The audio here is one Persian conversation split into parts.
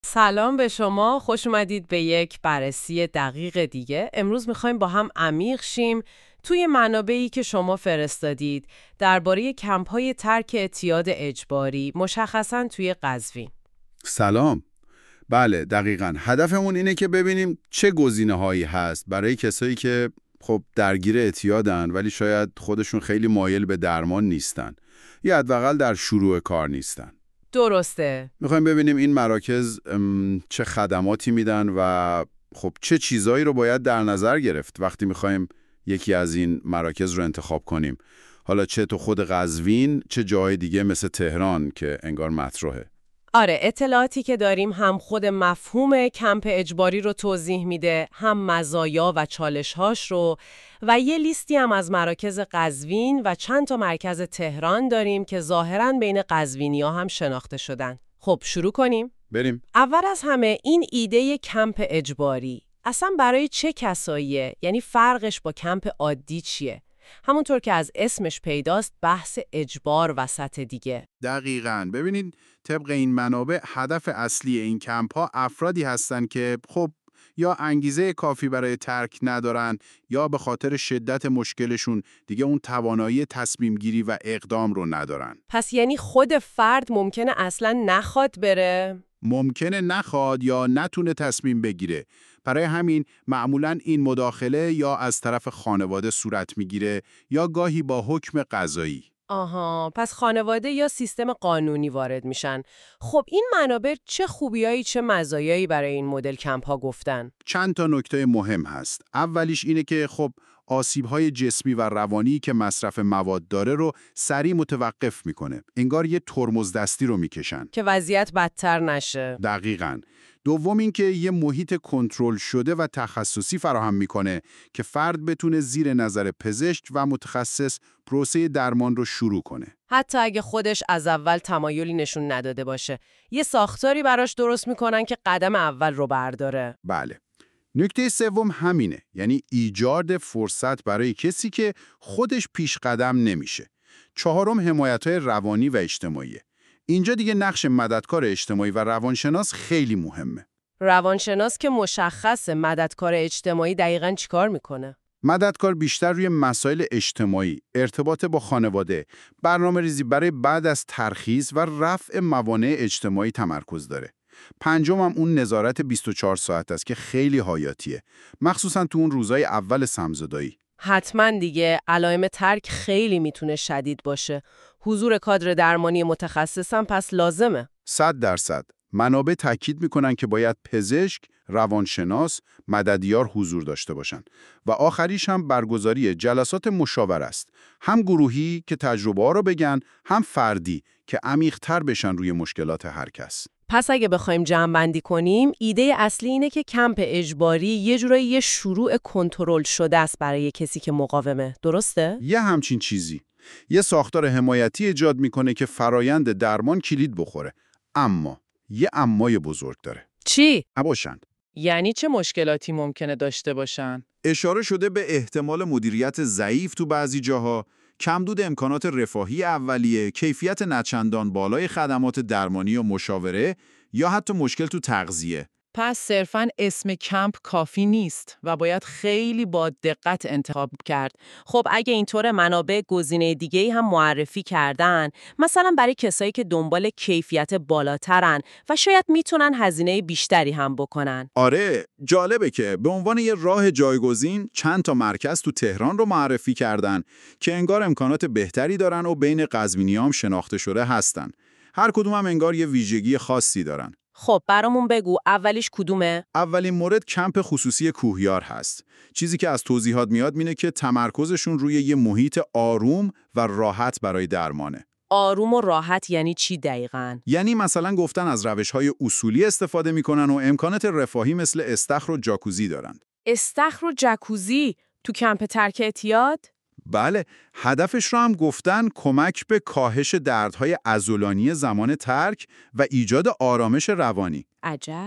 سلام به شما، خوش اومدید به یک بررسی دقیق دیگه. امروز میخوایم با هم عمیق شیم توی منابعی که شما فرستادید درباره کمپ‌های ترک اعتیاد اجباری، مشخصاً توی قزوین. سلام. بله دقیقاً هدفمون اینه که ببینیم چه گزینه‌هایی هست برای کسایی که خب درگیر اعتیادن ولی شاید خودشون خیلی مایل به درمان نیستن یا حداقل در شروع کار نیستن. درسته. میخوایم ببینیم این مراکز چه خدماتی میدن و خب چه چیزایی رو باید در نظر گرفت وقتی میخوایم یکی از این مراکز رو انتخاب کنیم. حالا چه تو خود قزوین چه جای دیگه مثل تهران که انگار مطرحه. آره، اطلاعاتی که داریم هم خود مفهوم کمپ اجباری رو توضیح میده، هم مزایا و چالش‌هاش رو، و یه لیستی هم از مراکز قزوین و چند تا مرکز تهران داریم که ظاهراً بین قزوینی‌ها هم شناخته شدن. خب شروع کنیم؟ بریم. اول از همه این ایده کمپ اجباری اصلا برای چه کساییه؟ یعنی فرقش با کمپ عادی چیه؟ همونطور که از اسمش پیداست بحث اجبار وسط دیگه. دقیقاً. ببینید طبق این منابع هدف اصلی این کمپ ها افرادی هستند که خب یا انگیزه کافی برای ترک ندارن یا به خاطر شدت مشکلشون دیگه اون توانایی تصمیم گیری و اقدام رو ندارن. پس یعنی خود فرد ممکنه اصلا نخواد بره؟ ممکنه نخواد یا نتونه تصمیم بگیره. برای همین معمولاً این مداخله یا از طرف خانواده صورت میگیره یا گاهی با حکم قضایی. آها، پس خانواده یا سیستم قانونی وارد میشن. خب این منابع چه خوبیایی چه مزایایی برای این مدل کمپ ها گفتن؟ چند تا نکته مهم هست. اولیش اینه که خب آسیب‌های جسمی و روانی که مصرف مواد داره رو سریع متوقف میکنه. انگار یه ترمز دستی رو میکشن. که وضعیت بدتر نشه. دقیقاً. دوم اینکه یه محیط کنترل شده و تخصصی فراهم میکنه که فرد بتونه زیر نظر پزشک و متخصص پروسه درمان رو شروع کنه. حتی اگه خودش از اول تمایلی نشون نداده باشه، یه ساختاری براش درست میکنن که قدم اول رو برداره. بله. نکته سوم همینه، یعنی ایجاد فرصت برای کسی که خودش پیش قدم نمیشه. چهارم حمایت‌های روانی و اجتماعیه. اینجا دیگه نقش مددکار اجتماعی و روانشناس خیلی مهمه. روانشناس که مشخصه، مددکار اجتماعی دقیقاً چیکار میکنه؟ مددکار بیشتر روی مسائل اجتماعی، ارتباط با خانواده، برنامه‌ریزی برای بعد از ترخیص و رفع موانع اجتماعی تمرکز داره. پنجم هم اون نظارت 24 ساعت است که خیلی حیاتیه، مخصوصا تو اون روزای اول سمزدایی. حتما دیگه، علائم ترک خیلی میتونه شدید باشه. حضور کادر درمانی متخصص هم پس لازمه. 100%. منابع تاکید میکنن که باید پزشک، روانشناس، مددیار حضور داشته باشن و آخریش هم برگزاری جلسات مشاوره است. هم گروهی که تجربه ها رو بگن، هم فردی که عمیق‌تر بشن روی مشکلات هر کس. پس اگه بخوایم جمع‌بندی کنیم، ایده اصلی اینه که کمپ اجباری یه جورایی یه شروع کنترل شده است برای کسی که مقاومه. درسته؟ یه همچین چیزی. یه ساختار حمایتی ایجاد میکنه که فرایند درمان کلید بخوره. اما یه امای بزرگ داره. چی؟ نباشند. یعنی چه مشکلاتی ممکنه داشته باشن؟ اشاره شده به احتمال مدیریت ضعیف تو بعضی جاها، کمبود امکانات رفاهی اولیه، کیفیت نچندان بالای خدمات درمانی و مشاوره یا حتی مشکل تو تغذیه. پس صرفاً اسم کمپ کافی نیست و باید خیلی با دقت انتخاب کرد. خب اگه اینطور منابع گزینه دیگه‌ای هم معرفی کردن، مثلا برای کسایی که دنبال کیفیت بالاترن و شاید میتونن هزینه بیشتری هم بکنن. آره، جالبه که به عنوان یه راه جایگزین چند تا مرکز تو تهران رو معرفی کردن که انگار امکانات بهتری دارن و بین قزوینیام شناخته شده هستن. هر کدوم هم انگار یه ویژگی خاصی دارن. خب برامون بگو اولیش کدومه؟ اولین مورد کمپ خصوصی کوهیار هست. چیزی که از توضیحات میاد اینه که تمرکزشون روی یه محیط آروم و راحت برای درمانه. آروم و راحت یعنی چی دقیقاً؟ یعنی مثلا گفتن از روش‌های اصولی استفاده میکنن و امکانات رفاهی مثل استخر و جاکوزی دارن. استخر و جکوزی تو کمپ ترک اعتیاد؟ بله، هدفش رو هم گفتن کمک به کاهش دردهای عضلانی زمان ترک و ایجاد آرامش روانی. عجب.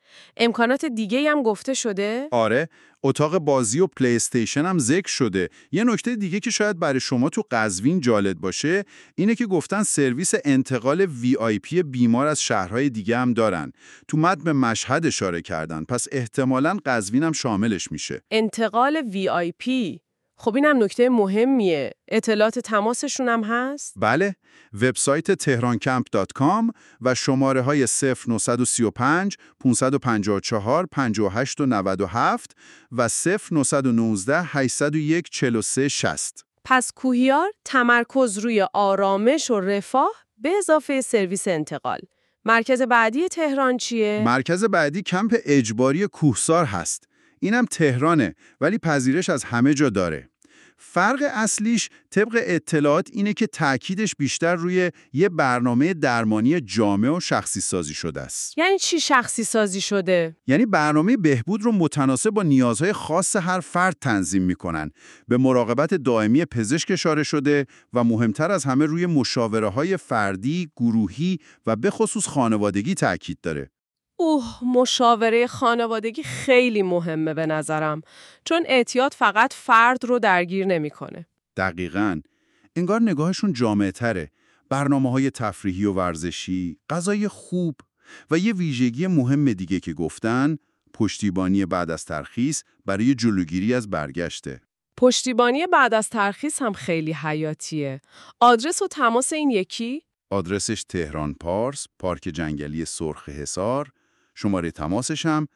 امکانات دیگه هم گفته شده؟ آره، اتاق بازی و پلی استیشن هم ذکر شده. یه نکته دیگه که شاید برای شما تو قزوین جالب باشه اینه که گفتن سرویس انتقال VIP بیمار از شهرهای دیگه هم دارن. تو متن مشهد اشاره کردن، پس احتمالاً قزوین هم شاملش میشه. انتقال VIP. خب اینم نکته مهمیه. اطلاعات تماسشون هم هست؟ بله، وبسایت tehrancamp.com و شماره های 0935 554 58 و 97 و 0919 801 43 60. پس کوهیار تمرکز روی آرامش و رفاه به اضافه سرویس انتقال. مرکز بعدی تهران چیه؟ مرکز بعدی کمپ اجباری کوهسار هست. اینم تهرانه ولی پذیرش از همه جا داره. فرق اصلیش طبق اطلاعات اینه که تأکیدش بیشتر روی یه برنامه درمانی جامع و شخصی سازی شده است. یعنی چی شخصی سازی شده؟ یعنی برنامه بهبود رو متناسب با نیازهای خاص هر فرد تنظیم میکنن. به مراقبت دائمی پزشک اشاره شده و مهمتر از همه روی مشاوره‌های فردی، گروهی و به خصوص خانوادگی تأکید داره. مشاوره خانوادگی خیلی مهمه به نظرم، چون اعتیاد فقط فرد رو درگیر نمیکنه. دقیقاً. انگار نگاهشون جامع‌تره. برنامه‌های تفریحی و ورزشی، غذای خوب و یه ویژگی مهم دیگه که گفتن، پشتیبانی بعد از ترخیص برای جلوگیری از برگشته. پشتیبانی بعد از ترخیص هم خیلی حیاتیه. آدرس و تماس این یکی؟ آدرسش تهران پارس، پارک جنگلی سرخ حصار. شماره تماسش هم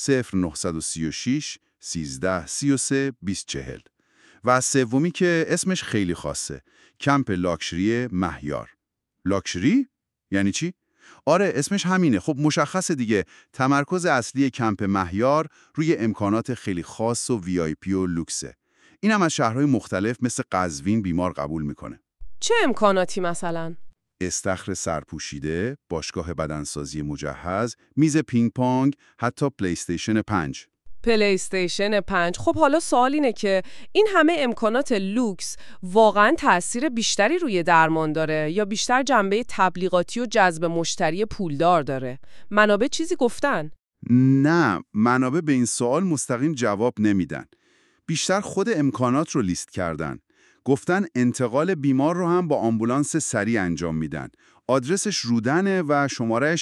0936 13 33 2040. و سومی که اسمش خیلی خاصه، کمپ لاکشری مهیار. لاکشری؟ یعنی چی؟ آره، اسمش همینه. خب مشخصه دیگه. تمرکز اصلی کمپ مهیار روی امکانات خیلی خاص و VIP و لوکسه. اینم از شهرهای مختلف مثل قزوین بیمار قبول میکنه. چه امکاناتی مثلا؟ استخر سرپوشیده، باشگاه بدنسازی مجهز، میز پینگ پونگ، حتی پلی استیشن 5. پلی استیشن 5. خب حالا سوال اینه که این همه امکانات لوکس واقعاً تأثیر بیشتری روی درمان داره یا بیشتر جنبه تبلیغاتی و جذب مشتری پولدار داره؟ منابع چیزی گفتن؟ نه، منابع به این سوال مستقیم جواب نمیدن. بیشتر خود امکانات رو لیست کردن. گفتن انتقال بیمار رو هم با آمبولانس سریع انجام میدن. آدرسش رودنه و شمارهش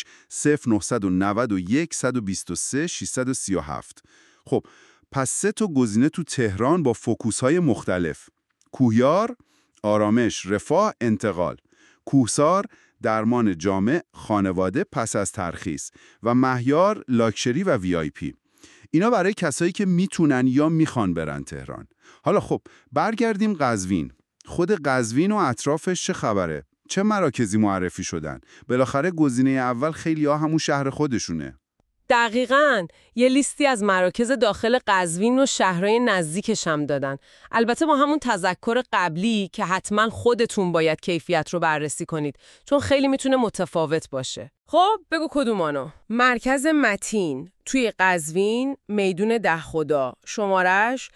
0991 123 637. خب، پس 3 تا گزینه تو تهران با فوکوس‌های مختلف. کوهیار، آرامش، رفاه، انتقال. کوهسار، درمان جامع، خانواده پس از ترخیص. و مهیار، لاکشری و VIP. اینا برای کسایی که میتونن یا میخوان برن تهران. حالا خب، برگردیم قزوین. خود قزوین و اطرافش چه خبره؟ چه مراکزی معرفی شدن؟ بالاخره گزینه اول خیلی‌ها همون شهر خودشونه. دقیقاً. یه لیستی از مراکز داخل قزوین و شهرهای نزدیکش هم دادن. البته با همون تذکر قبلی که حتما خودتون باید کیفیت رو بررسی کنید، چون خیلی میتونه متفاوت باشه. خب بگو کدومانو؟ مرکز متین توی قزوین، میدون ده خدا. شمارش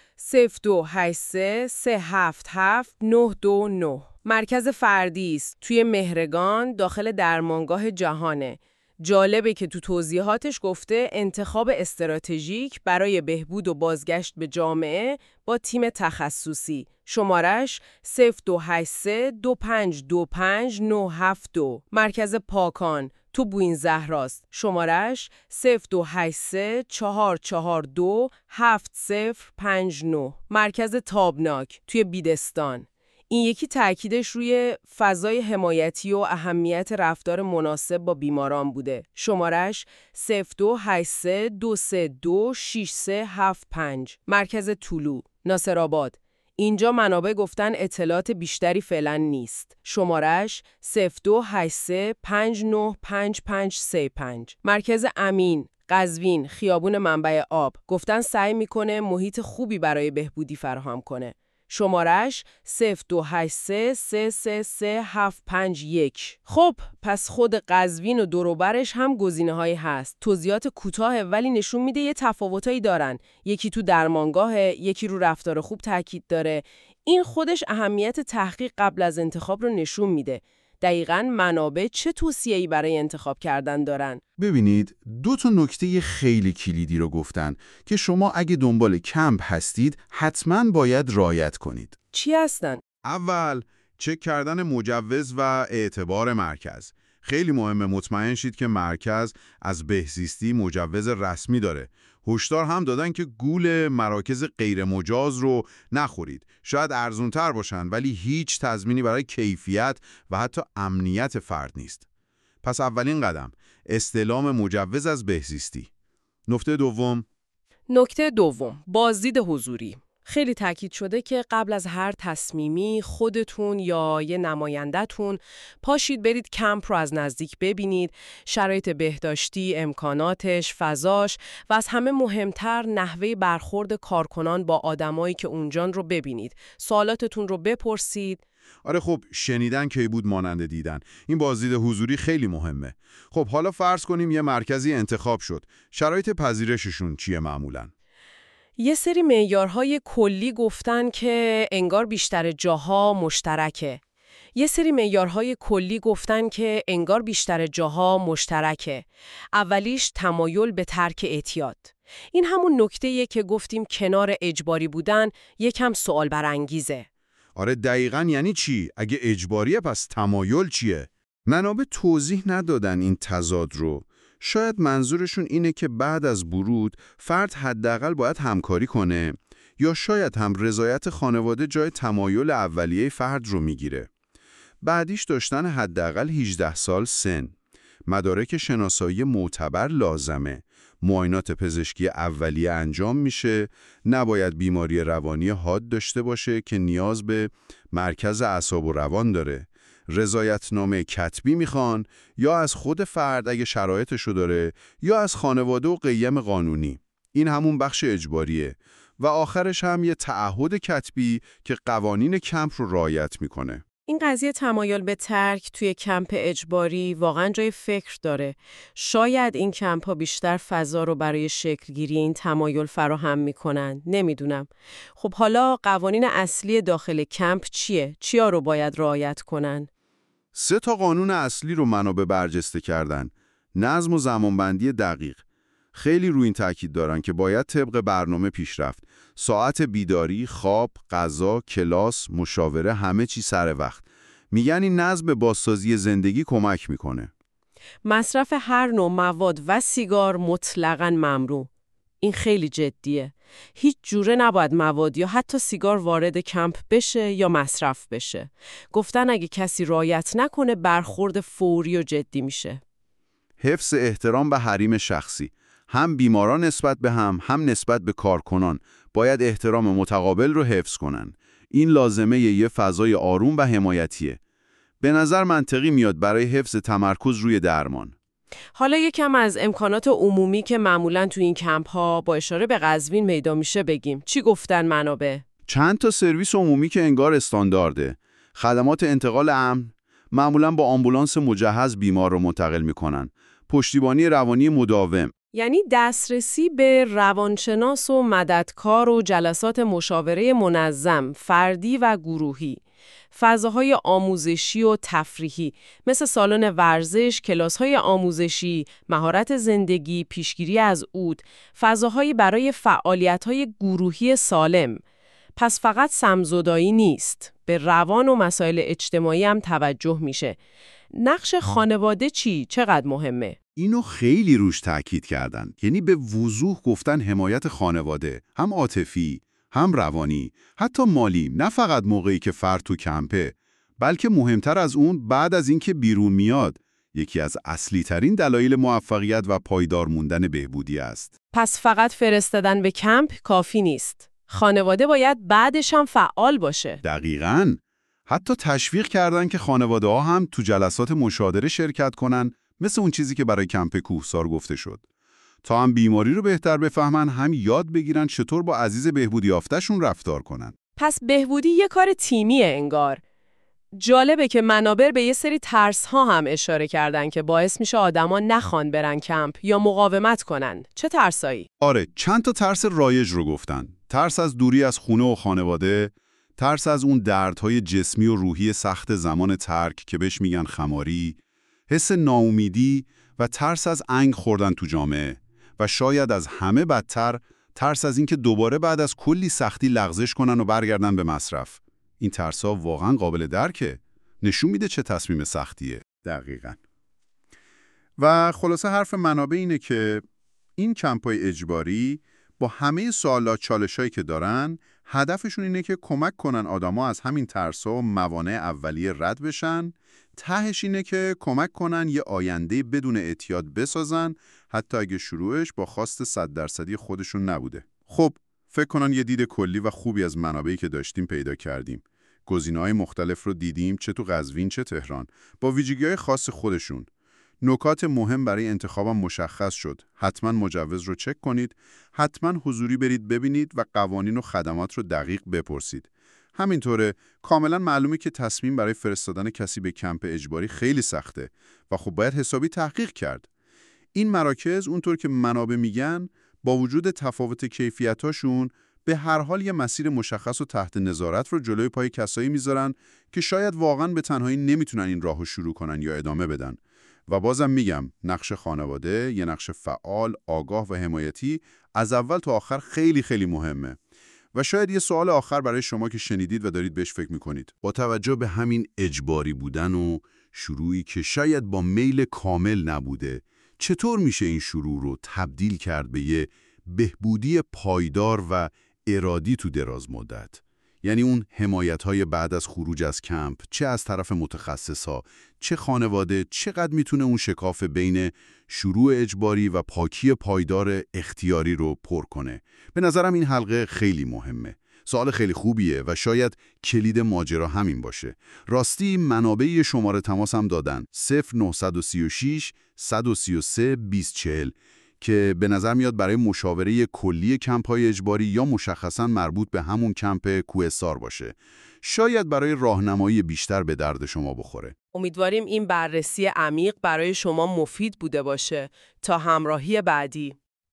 0283 377 929. مرکز فردی است توی مهرگان داخل درمانگاه جهانه. جالبه که تو توضیحاتش گفته انتخاب استراتژیک برای بهبود و بازگشت به جامعه با تیم تخصصی. شمارش 0283 2525 972. مرکز پاکان تو بوین زهراست. شمارش 0283 442 7059. مرکز تابناک توی بیدستان. این یکی تأکیدش روی فضای حمایتی و اهمیت رفتار مناسب با بیماران بوده. شمارش 0283 232 6375. مرکز طلوع، ناصرآباد. اینجا منابع گفتن اطلاعات بیشتری فعلا نیست. شمارش 0283 595535. مرکز امین، قزوین، خیابون منبع آب. گفتن سعی میکنه محیط خوبی برای بهبودی فراهم کنه. شمارش 0283 333 751. خب، پس خود قزوین و دوروبرش هم گزینه‌هایی هست. توضیحات کوتاه ولی نشون میده یه تفاوتایی دارن. یکی تو درمانگاهه، یکی رو رفتار خوب تاکید داره. این خودش اهمیت تحقیق قبل از انتخاب رو نشون میده. دقیقاً منابع چه توصیه‌ای برای انتخاب کردن دارن؟ ببینید 2 نکته خیلی کلیدی رو گفتن که شما اگه دنبال کمپ هستید حتماً باید رعایت کنید. چی هستن؟ اول، چک کردن مجوز و اعتبار مرکز. خیلی مهمه مطمئن شید که مرکز از بهزیستی مجوز رسمی داره. هشدار هم دادن که گول مراکز غیر مجاز رو نخورید. شاید ارزونتر باشن ولی هیچ تضمینی برای کیفیت و حتی امنیت فرد نیست. پس اولین قدم، استلام مجوز از بهزیستی. نکته دوم، بازدید حضوری. خیلی تاکید شده که قبل از هر تصمیمی خودتون یا یه نماینده‌تون پاشید برید کمپ رو از نزدیک ببینید، شرایط بهداشتی، امکاناتش، فضاش و از همه مهمتر نحوه برخورد کارکنان با آدمایی که اونجان رو ببینید. سوالاتتون رو بپرسید. آره خب شنیدن کی بود مانند دیدن. این بازدید حضوری خیلی مهمه. خب حالا فرض کنیم یه مرکزی انتخاب شد. شرایط پذیرششون چیه معمولاً؟ یه سری معیارهای کلی گفتن که انگار بیشتر جاها مشترکه. اولیش تمایل به ترک اعتیاد. این همون نکته‌ایه که گفتیم کنار اجباری بودن یکم سوال برانگیزه. آره دقیقاً یعنی چی؟ اگه اجباریه پس تمایل چیه؟ منابع توضیح ندادن این تضاد رو. شاید منظورشون اینه که بعد از ورود فرد حداقل باید همکاری کنه یا شاید هم رضایت خانواده جای تمایل اولیه فرد رو میگیره. بعدیش داشتن حداقل 18 سال سن. مدارک شناسایی معتبر لازمه. معاینات پزشکی اولیه انجام میشه، نباید بیماری روانی حاد داشته باشه که نیاز به مرکز اعصاب و روان داره. رضایتنامه کتبی میخوان یا از خود فرد اگه شرایطشو داره یا از خانواده و قیم قانونی. این همون بخش اجباریه و آخرش هم یه تعهد کتبی که قوانین کمپ رو رعایت میکنه. این قضیه تمایل به ترک توی کمپ اجباری واقعا جای فکر داره. شاید این کمپ ها بیشتر فضا رو برای شکلگیری این تمایل فراهم میکنن. نمیدونم. خب حالا قوانین اصلی داخل کمپ چیه؟ چیا رو باید رعایت کنن؟ 3 قانون اصلی رو منابع برجسته کردن. نظم و زمانبندی دقیق. خیلی روی این تاکید دارن که باید طبق برنامه پیش رفت. ساعت بیداری، خواب، غذا، کلاس، مشاوره همه چی سر وقت. میگن این نظم به بازسازی زندگی کمک میکنه. مصرف هر نوع مواد و سیگار مطلقاً ممنوع. این خیلی جدیه. هیچ جوره نباید مواد یا حتی سیگار وارد کمپ بشه یا مصرف بشه. گفتن اگه کسی رعایت نکنه برخورد فوری و جدی میشه. حفظ احترام به حریم شخصی. هم بیماران نسبت به هم نسبت به کارکنان باید احترام متقابل رو حفظ کنن. این لازمه یه فضای آروم و حمایتیه. به نظر منطقی میاد برای حفظ تمرکز روی درمان. حالا یکم از امکانات عمومی که معمولاً تو این کمپ ها با اشاره به قزوین پیدا میشه بگیم. چی گفتن منابع؟ چند تا سرویس عمومی که انگار استاندارده. خدمات انتقال امن، معمولاً با آمبولانس مجهز بیمار رو منتقل میکنن. پشتیبانی روانی مداوم. یعنی دسترسی به روانشناس و مددکار و جلسات مشاوره منظم، فردی و گروهی. فضاهای آموزشی و تفریحی مثل سالن ورزش، کلاس‌های آموزشی، مهارت زندگی، پیشگیری از عود، فضاهایی برای فعالیت‌های گروهی سالم. پس فقط سمزدایی نیست، به روان و مسائل اجتماعی هم توجه میشه. نقش خانواده چی؟ چقدر مهمه؟ اینو خیلی روش تاکید کردن. یعنی به وضوح گفتن حمایت خانواده، هم عاطفی، هم روانی، حتی مالی، نه فقط موقعی که فرد تو کمپه، بلکه مهمتر از اون بعد از اینکه بیرون میاد. یکی از اصلی ترین دلایل موفقیت و پایدار موندن بهبودی است. پس فقط فرستادن به کمپ کافی نیست. خانواده باید بعدش هم فعال باشه. دقیقاً. حتی تشویق کردن که خانواده ها هم تو جلسات مشاوره شرکت کنن، مثل اون چیزی که برای کمپ کوهسار گفته شد. تا هم بیماری رو بهتر بفهمن، هم یاد بگیرن چطور با عزیز بهبودی یافته‌شون رفتار کنن. پس بهبودی یه کار تیمیه انگار. جالبه که منابع به یه سری ترس‌ها هم اشاره کردن که باعث میشه آدما نخوان برن کمپ یا مقاومت کنن. چه ترسایی؟ آره، چند تا ترس رایج رو گفتن. ترس از دوری از خونه و خانواده، ترس از اون دردهای جسمی و روحی سخت زمان ترک که بهش میگن خماری، حس ناامیدی و ترس از انگ خوردن تو جامعه و شاید از همه بدتر ترس از اینکه دوباره بعد از کلی سختی لغزش کنن و برگردن به مصرف. این ترس‌ها واقعا قابل درکه. نشون میده چه تصمیم سختیه. دقیقاً. و خلاصه حرف منابع اینه که این کمپ‌های اجباری با همه سوالات چالشایی که دارن، هدفشون اینه که کمک کنن آدما از همین ترس‌ها و موانع اولیه رد بشن. تهش اینه که کمک کنن یه آینده بدون اعتیاد بسازن، حتی اگه شروعش با خواست 100% خودشون نبوده. خب، فکر کنن یه دید کلی و خوبی از منابعی که داشتیم پیدا کردیم. گزینه‌های مختلف رو دیدیم، چه تو قزوین چه تهران، با ویژگی‌های خاص خودشون. نکات مهم برای انتخابم مشخص شد. حتما مجوز رو چک کنید، حتما حضوری برید ببینید و قوانین و خدمات رو دقیق بپرسید. همینطوره کاملا معلومه که تصمیم برای فرستادن کسی به کمپ اجباری خیلی سخته و خب باید حسابی تحقیق کرد. این مراکز اونطور که منابع میگن با وجود تفاوت کیفیتاشون به هر حال یه مسیر مشخص و تحت نظارت رو جلوی پای کسایی میذارن که شاید واقعا به تنهایی نمیتونن این راهو شروع کنن یا ادامه بدن. و بازم میگم نقش خانواده، یه نقش فعال، آگاه و حمایتی از اول تا آخر خیلی خیلی مهمه. و شاید یه سوال آخر برای شما که شنیدید و دارید بهش فکر میکنید. با توجه به همین اجباری بودن و شروعی که شاید با میل کامل نبوده، چطور میشه این شروع رو تبدیل کرد به یه بهبودی پایدار و ارادی تو دراز مدت؟ یعنی اون حمایت‌های بعد از خروج از کمپ، چه از طرف متخصصا، چه خانواده، چقدر میتونه اون شکاف بین شروع اجباری و پاکی پایدار اختیاری رو پر کنه؟ به نظرم این حلقه خیلی مهمه. سوال خیلی خوبیه و شاید کلید ماجرا همین باشه. راستی منابع شماره تماس هم دادن 0936 133 2040 که به نظر میاد برای مشاوره کلی کمپ‌های اجباری یا مشخصاً مربوط به همون کمپ کوهستار باشه. شاید برای راهنمایی بیشتر به درد شما بخوره. امیدواریم این بررسی عمیق برای شما مفید بوده باشه. تا همراهی بعدی.